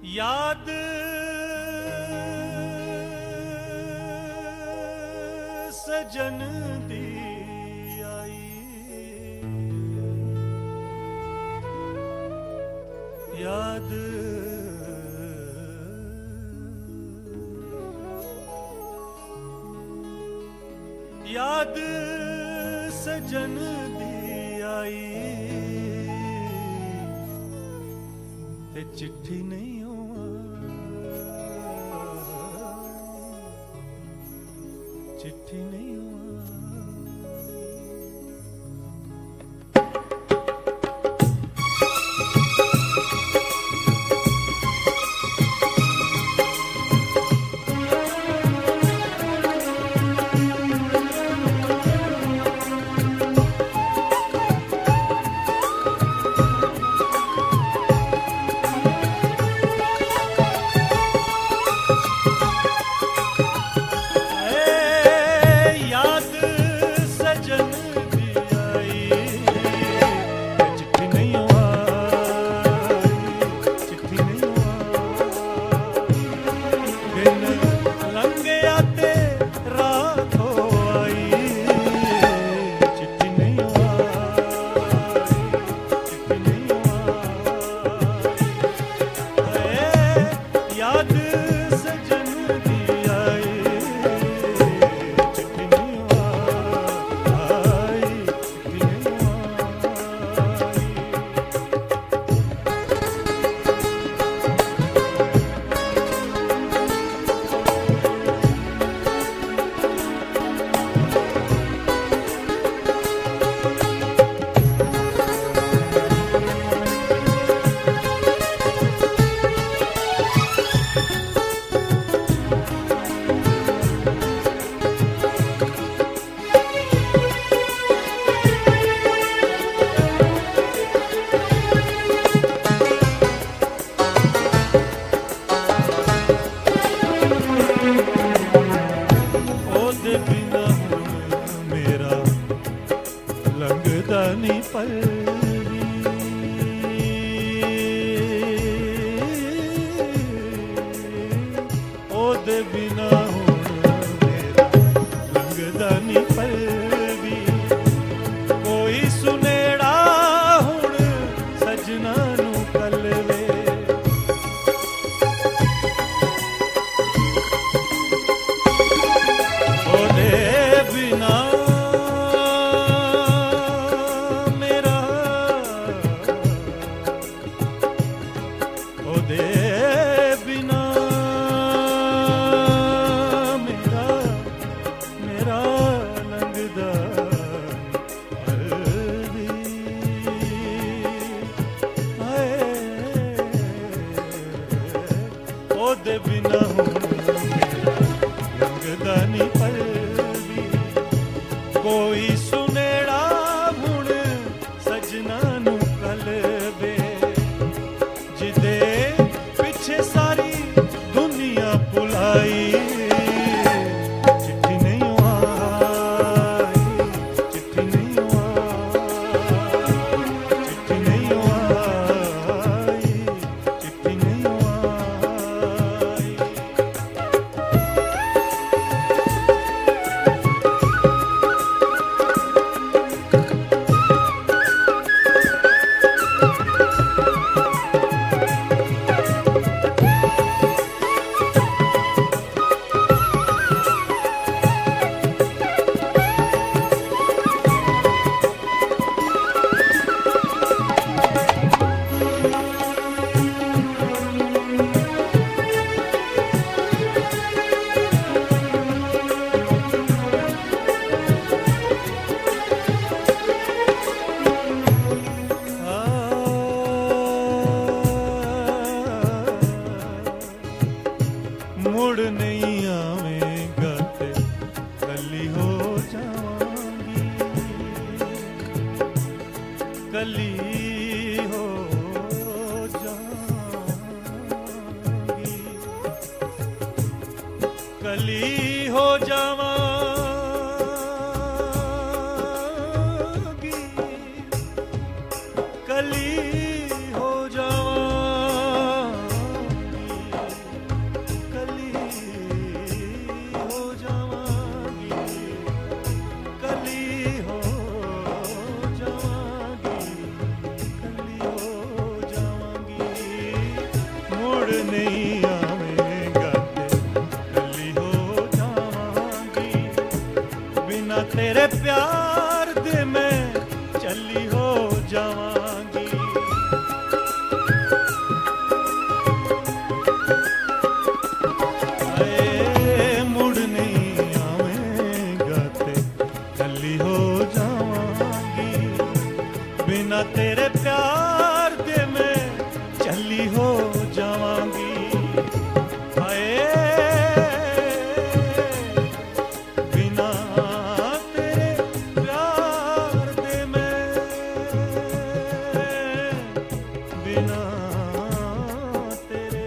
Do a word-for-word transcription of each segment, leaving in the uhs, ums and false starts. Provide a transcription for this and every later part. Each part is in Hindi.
याद सजन दी आई, याद याद सजन दी आई, ते चिट्ठी नहीं चिट्ठी नहीं कली हो जावांगी। नहीं आवेगा ते कली हो जावांगी, बिना तेरे प्यार दे मैं चली हो जावांगी। आए मुड़ नहीं आवेगा ते कली हो जावांगी, बिना तेरे प्यार दे मैं चली हो जावांगी। हाय बिना तेरे प्यार दे मैं, बिना तेरे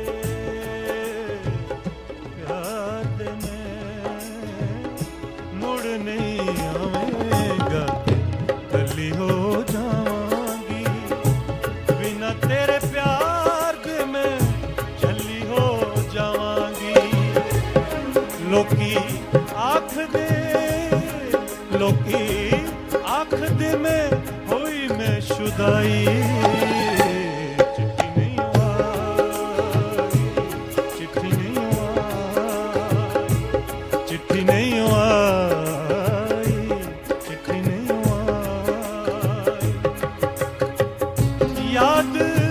प्यार दे मैं मुड़ नहीं आवेगा कली हो जावांगी, बिना तेरे प्यार दे मैं चली हो जावांगी। लोकी आख दे, लोकी आख दे मैं होई मैं शुदाई, चिट्ठी नहीं आई, चिट्ठी नहीं आई, चिट्ठी नहीं आई, चिट्ठी नहीं आई। याद